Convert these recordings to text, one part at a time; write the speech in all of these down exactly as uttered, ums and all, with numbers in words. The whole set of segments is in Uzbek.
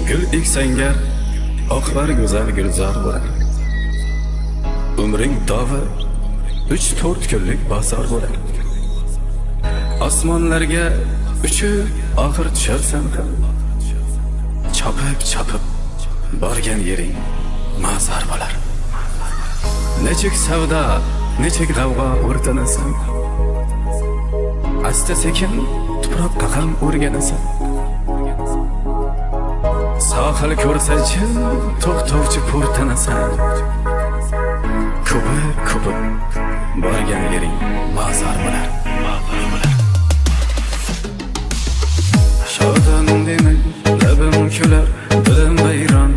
Gül eksangar oqlar go'zal gulzor bo'lar. Umring davi uch to'rt kunlik bozor bo'lar. Osmonlarga uchib oxir tusharsan ham. Chopib chopib borgan yering mazar bo'lar. Nechik savdo, nechik g'avg'o o'rtanasan. Asta sekin tuproqqa ham o'rganasan. Sohil ko'rsachi to'xtovchi po'rtanasan. Ko'pib ko'pib borgan yering mazar bo'lar. Shodon demang, labim kular, dilim vayron.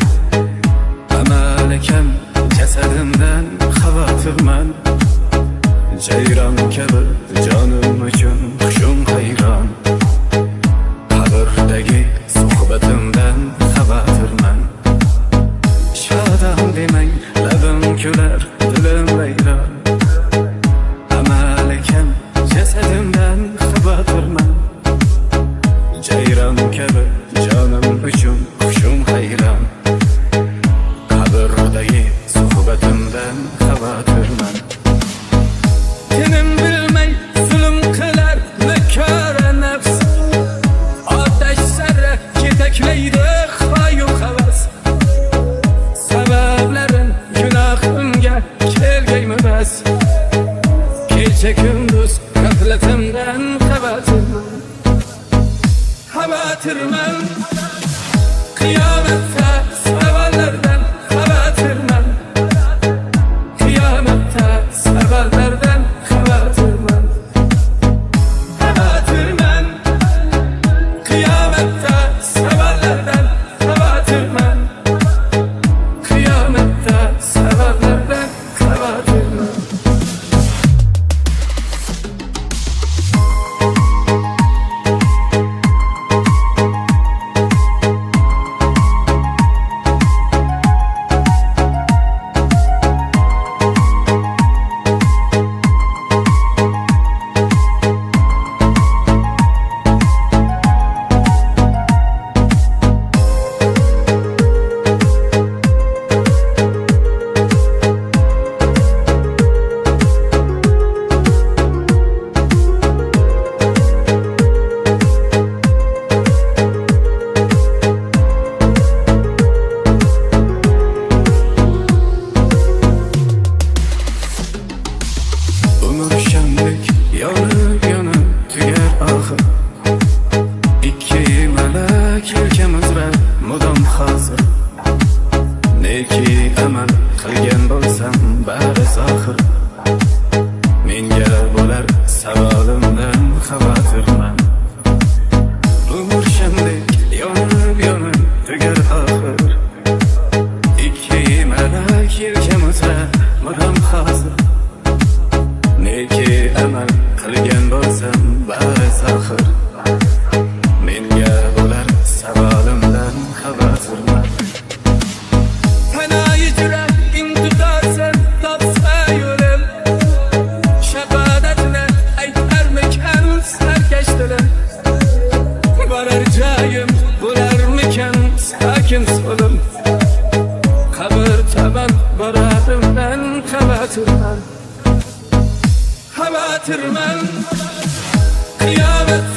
Amal kam jasadimdan xavotirman. Jayron kabi jonim uchun hushim hayron. Qabrdagi suhbatimdan xavotirman. Shodon demang, labim kular, dilim vayron. Amal kam jasadimdan xavotirman. Jayron kabi jonim uchun hushim hayron. Qabrdagi suhbatimdan xavotirman. Tinim bilmay zulm qilar nakara nafs. Otash sari ketaklaydi xoyu havas. Sabablarim gunohimga kelgaymi bas. Kecha kunduz g'aflatimdan xavotirman. Xavotirman. Qiyomatda savollardan xavotirman. Qiyomatda savollardan xavotirman. Xavotirman. Qiyomatda savollardan xavotirman. Qiyomatda savollardan xavotirman. Yonib yonib tugar oxir. Ikki malak yelkamizra mudom hozir. Neki amal qilgan bo'lsam bari zohir. Menga bo'lar savolimdan xavotirman. Umr shamdek yonib yonib tugar oxir. Ikki malak yelkamizra mudom hozir. Neki amal qilgan bo'lsam bari zohir. Menga bo'lar savolimdan xavotirman. Panoyi jurat intizorsan topsa yo'lim. Shahodatni aytarmikan sarkash dilim. Borar joyim bo'larmikan sakin so'lim. Qabr taban boradimdan xavotirman. Xavotirman. Qiyomat